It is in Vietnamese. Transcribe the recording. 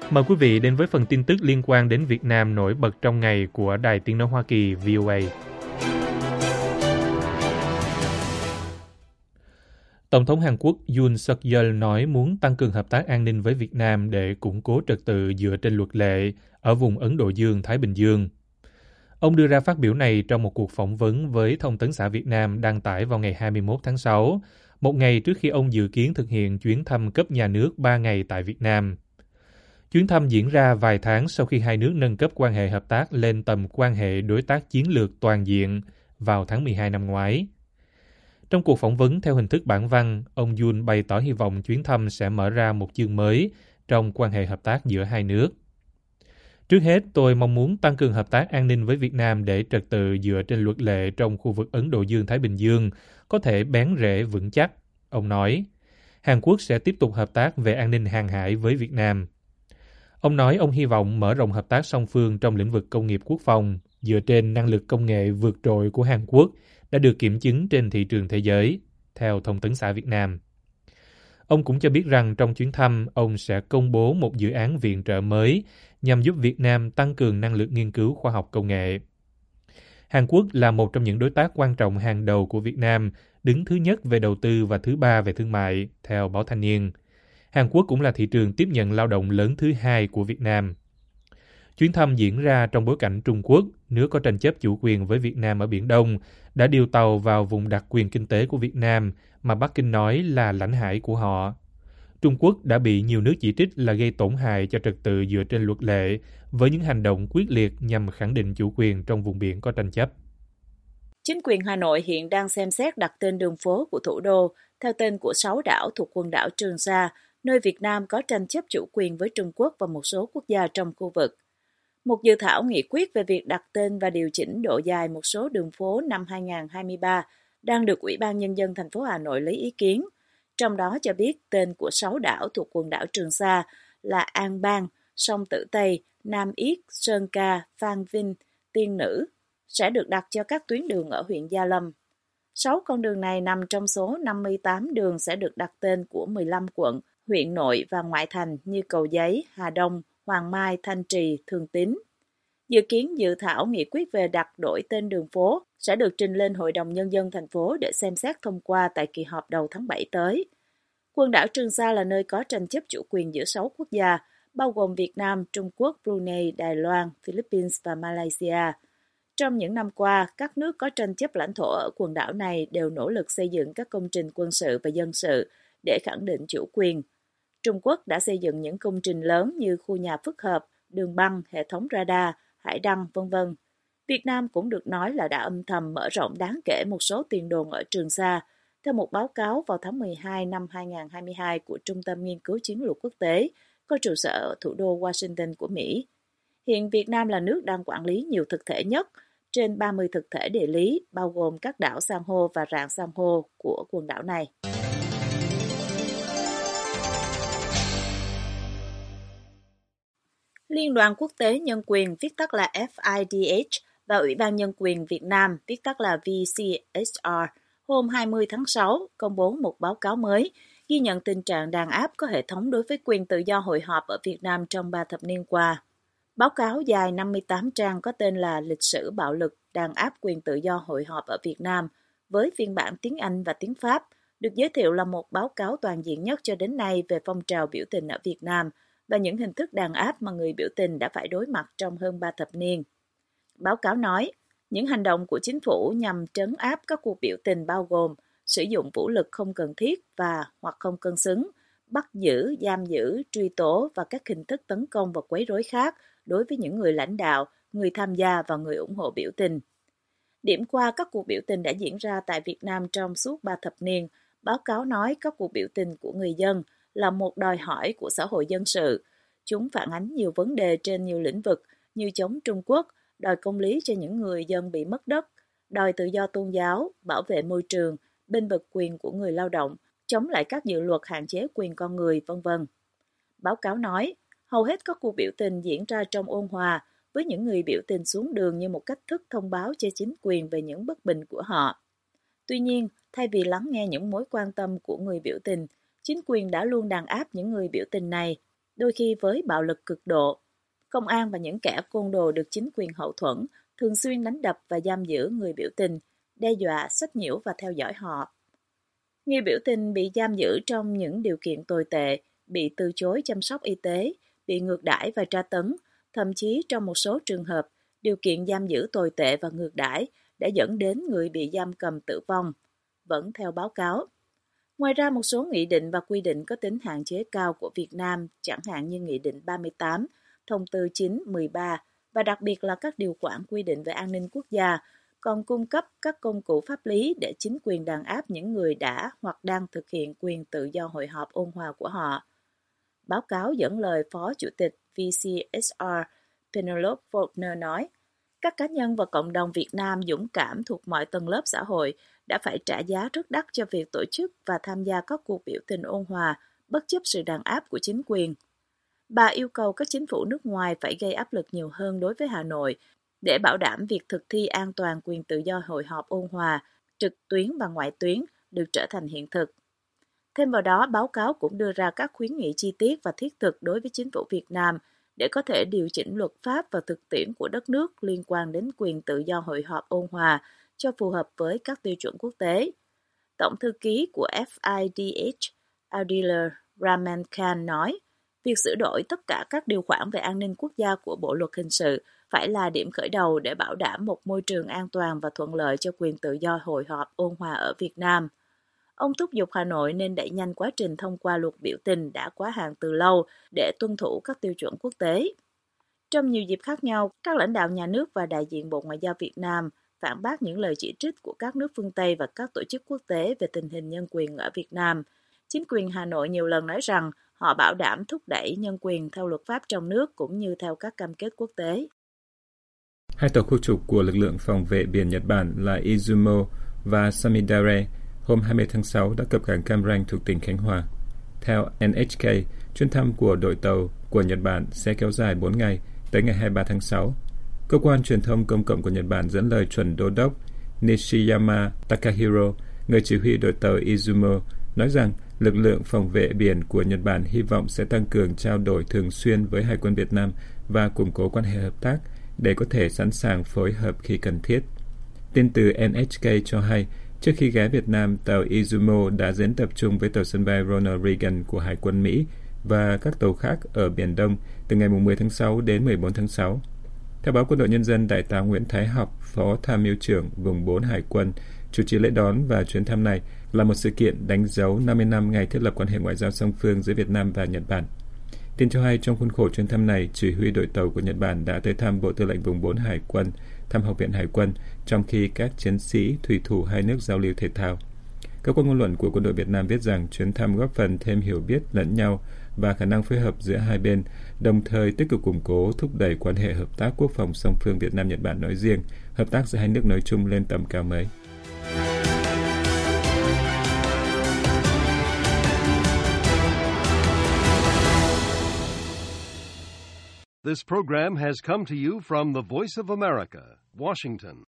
Mời quý vị đến với phần tin tức liên quan đến Việt Nam nổi bật trong ngày của Đài Tiếng nói Hoa Kỳ VOA. Tổng thống Hàn Quốc Yoon suk yeol nói muốn tăng cường hợp tác an ninh với Việt Nam để củng cố trật tự dựa trên luật lệ ở vùng Ấn Độ Dương-Thái Bình Dương. Ông đưa ra phát biểu này trong một cuộc phỏng vấn với Thông tấn xã Việt Nam đăng tải vào ngày 21 tháng 6, một ngày trước khi ông dự kiến thực hiện chuyến thăm cấp nhà nước 3 ngày tại Việt Nam. Chuyến thăm diễn ra vài tháng sau khi hai nước nâng cấp quan hệ hợp tác lên tầm quan hệ đối tác chiến lược toàn diện vào tháng 12 năm ngoái. Trong cuộc phỏng vấn theo hình thức bản văn, ông Yoon bày tỏ hy vọng chuyến thăm sẽ mở ra một chương mới trong quan hệ hợp tác giữa hai nước. Trước hết, tôi mong muốn tăng cường hợp tác an ninh với Việt Nam để trật tự dựa trên luật lệ trong khu vực Ấn Độ Dương-Thái Bình Dương có thể bén rễ vững chắc, ông nói. Hàn Quốc sẽ tiếp tục hợp tác về an ninh hàng hải với Việt Nam. Ông nói ông hy vọng mở rộng hợp tác song phương trong lĩnh vực công nghiệp quốc phòng dựa trên năng lực công nghệ vượt trội của Hàn Quốc đã được kiểm chứng trên thị trường thế giới, theo Thông tấn xã Việt Nam. Ông cũng cho biết rằng trong chuyến thăm, ông sẽ công bố một dự án viện trợ mới nhằm giúp Việt Nam tăng cường năng lực nghiên cứu khoa học công nghệ. Hàn Quốc là một trong những đối tác quan trọng hàng đầu của Việt Nam, đứng thứ nhất về đầu tư và thứ ba về thương mại, theo báo Thanh niên. Hàn Quốc cũng là thị trường tiếp nhận lao động lớn thứ hai của Việt Nam. Chuyến thăm diễn ra trong bối cảnh Trung Quốc, nước có tranh chấp chủ quyền với Việt Nam ở Biển Đông, đã điều tàu vào vùng đặc quyền kinh tế của Việt Nam mà Bắc Kinh nói là lãnh hải của họ. Trung Quốc đã bị nhiều nước chỉ trích là gây tổn hại cho trật tự dựa trên luật lệ với những hành động quyết liệt nhằm khẳng định chủ quyền trong vùng biển có tranh chấp. Chính quyền Hà Nội hiện đang xem xét đặt tên đường phố của thủ đô theo tên của 6 đảo thuộc quần đảo Trường Sa, nơi Việt Nam có tranh chấp chủ quyền với Trung Quốc và một số quốc gia trong khu vực. Một dự thảo nghị quyết về việc đặt tên và điều chỉnh độ dài một số đường phố năm 2023 đang được Ủy ban Nhân dân thành phố Hà Nội lấy ý kiến, trong đó cho biết tên của 6 đảo thuộc quần đảo Trường Sa là An Bang, Song Tử Tây, Nam Yết, Sơn Ca, Phan Vinh, Tiên Nữ sẽ được đặt cho các tuyến đường ở huyện Gia Lâm. 6 con đường này nằm trong số 58 đường sẽ được đặt tên của 15 quận, huyện nội và ngoại thành như Cầu Giấy, Hà Đông, Hoàng Mai, Thanh Trì, Thường Tín. Dự kiến dự thảo nghị quyết về đặt đổi tên đường phố sẽ được trình lên Hội đồng Nhân dân thành phố để xem xét thông qua tại kỳ họp đầu tháng 7 tới. Quần đảo Trường Sa là nơi có tranh chấp chủ quyền giữa 6 quốc gia, bao gồm Việt Nam, Trung Quốc, Brunei, Đài Loan, Philippines và Malaysia. Trong những năm qua, các nước có tranh chấp lãnh thổ ở quần đảo này đều nỗ lực xây dựng các công trình quân sự và dân sự để khẳng định chủ quyền. Trung Quốc đã xây dựng những công trình lớn như khu nhà phức hợp, đường băng, hệ thống radar, hải đăng, v.v. Việt Nam cũng được nói là đã âm thầm mở rộng đáng kể một số tiền đồn ở Trường Sa, theo một báo cáo vào tháng 12 năm 2022 của Trung tâm Nghiên cứu Chiến lược Quốc tế, có trụ sở ở thủ đô Washington của Mỹ. Hiện Việt Nam là nước đang quản lý nhiều thực thể nhất, trên 30 thực thể địa lý, bao gồm các đảo san hô và rạn san hô của quần đảo này. Liên đoàn Quốc tế Nhân quyền, viết tắt là FIDH, và Ủy ban Nhân quyền Việt Nam, viết tắt là VCHR, hôm 20 tháng 6 công bố một báo cáo mới ghi nhận tình trạng đàn áp có hệ thống đối với quyền tự do hội họp ở Việt Nam trong 3 thập niên qua. Báo cáo dài 58 trang có tên là Lịch sử bạo lực đàn áp quyền tự do hội họp ở Việt Nam, với phiên bản tiếng Anh và tiếng Pháp, được giới thiệu là một báo cáo toàn diện nhất cho đến nay về phong trào biểu tình ở Việt Nam và những hình thức đàn áp mà người biểu tình đã phải đối mặt trong hơn 3 thập niên. Báo cáo nói, những hành động của chính phủ nhằm trấn áp các cuộc biểu tình bao gồm sử dụng vũ lực không cần thiết và hoặc không cân xứng, bắt giữ, giam giữ, truy tố và các hình thức tấn công và quấy rối khác đối với những người lãnh đạo, người tham gia và người ủng hộ biểu tình. Điểm qua các cuộc biểu tình đã diễn ra tại Việt Nam trong suốt 3 thập niên, báo cáo nói các cuộc biểu tình của người dân là một đòi hỏi của xã hội dân sự. Chúng phản ánh nhiều vấn đề trên nhiều lĩnh vực như chống Trung Quốc, đòi công lý cho những người dân bị mất đất, đòi tự do tôn giáo, bảo vệ môi trường, bênh vực quyền của người lao động, chống lại các dự luật hạn chế quyền con người, v.v. Báo cáo nói, hầu hết các cuộc biểu tình diễn ra trong ôn hòa, với những người biểu tình xuống đường như một cách thức thông báo cho chính quyền về những bất bình của họ. Tuy nhiên, thay vì lắng nghe những mối quan tâm của người biểu tình, chính quyền đã luôn đàn áp những người biểu tình này. đôi khi với bạo lực cực độ. Công an và những kẻ côn đồ được chính quyền hậu thuẫn thường xuyên đánh đập và giam giữ người biểu tình, đe dọa, sách nhiễu và theo dõi họ. Người biểu tình bị giam giữ trong những điều kiện tồi tệ, bị từ chối chăm sóc y tế, bị ngược đãi và tra tấn, thậm chí trong một số trường hợp, điều kiện giam giữ tồi tệ và ngược đãi đã dẫn đến người bị giam cầm tử vong, vẫn theo báo cáo. Ngoài ra, một số nghị định và quy định có tính hạn chế cao của Việt Nam, chẳng hạn như Nghị định 38, Thông tư 9/13 và đặc biệt là các điều khoản quy định về an ninh quốc gia, còn cung cấp các công cụ pháp lý để chính quyền đàn áp những người đã hoặc đang thực hiện quyền tự do hội họp ôn hòa của họ. Báo cáo dẫn lời Phó Chủ tịch VCSR Penelope Faulkner nói, các cá nhân và cộng đồng Việt Nam dũng cảm thuộc mọi tầng lớp xã hội đã phải trả giá rất đắt cho việc tổ chức và tham gia các cuộc biểu tình ôn hòa, bất chấp sự đàn áp của chính quyền. Bà yêu cầu các chính phủ nước ngoài phải gây áp lực nhiều hơn đối với Hà Nội để bảo đảm việc thực thi an toàn quyền tự do hội họp ôn hòa, trực tuyến và ngoại tuyến được trở thành hiện thực. Thêm vào đó, báo cáo cũng đưa ra các khuyến nghị chi tiết và thiết thực đối với chính phủ Việt Nam để có thể điều chỉnh luật pháp và thực tiễn của đất nước liên quan đến quyền tự do hội họp ôn hòa cho phù hợp với các tiêu chuẩn quốc tế. Tổng thư ký của FIDH, Adila Rahman Khan nói, việc sửa đổi tất cả các điều khoản về an ninh quốc gia của Bộ Luật Hình sự phải là điểm khởi đầu để bảo đảm một môi trường an toàn và thuận lợi cho quyền tự do hội họp ôn hòa ở Việt Nam. Ông thúc giục Hà Nội nên đẩy nhanh quá trình thông qua luật biểu tình đã quá hạn từ lâu để tuân thủ các tiêu chuẩn quốc tế. Trong nhiều dịp khác nhau, các lãnh đạo nhà nước và đại diện Bộ Ngoại giao Việt Nam phản bác những lời chỉ trích của các nước phương Tây và các tổ chức quốc tế về tình hình nhân quyền ở Việt Nam. Chính quyền Hà Nội nhiều lần nói rằng họ bảo đảm thúc đẩy nhân quyền theo luật pháp trong nước cũng như theo các cam kết quốc tế. Hai tàu khu trục của lực lượng phòng vệ biển Nhật Bản là Izumo và Samidare hôm 20 tháng 6 đã cập cảng Cam Ranh thuộc tỉnh Khánh Hòa. Theo NHK, chuyến thăm của đội tàu của Nhật Bản sẽ kéo dài 4 ngày, tới ngày 23 tháng 6. Cơ quan truyền thông công cộng của Nhật Bản dẫn lời chuẩn đô đốc Nishiyama Takahiro, người chỉ huy đội tàu Izumo, nói rằng lực lượng phòng vệ biển của Nhật Bản hy vọng sẽ tăng cường trao đổi thường xuyên với Hải quân Việt Nam và củng cố quan hệ hợp tác để có thể sẵn sàng phối hợp khi cần thiết. Tin từ NHK cho hay, trước khi ghé Việt Nam, tàu Izumo đã diễn tập trung với tàu sân bay Ronald Reagan của Hải quân Mỹ và các tàu khác ở Biển Đông từ ngày 10 tháng 6 đến 14 tháng 6. Theo báo Quân đội Nhân dân, Đại tá Nguyễn Thái Học, Phó Tham mưu trưởng Vùng 4 Hải quân, chủ trì lễ đón và chuyến thăm này là một sự kiện đánh dấu 50 năm ngày thiết lập quan hệ ngoại giao song phương giữa Việt Nam và Nhật Bản. Tin cho hay, trong khuôn khổ chuyến thăm này, chỉ huy đội tàu của Nhật Bản đã tới thăm Bộ Tư lệnh Vùng 4 Hải quân, thăm Học viện Hải quân, trong khi các chiến sĩ thủy thủ hai nước giao lưu thể thao. Cơ quan ngôn luận của Quân đội Việt Nam viết rằng chuyến thăm góp phần thêm hiểu biết lẫn nhau và khả năng phối hợp giữa hai bên, đồng thời tích cực củng cố, thúc đẩy quan hệ hợp tác quốc phòng song phương Việt Nam-Nhật Bản nói riêng, hợp tác giữa hai nước nói chung lên tầm cao mới. This program has come to you from the Voice of America, Washington.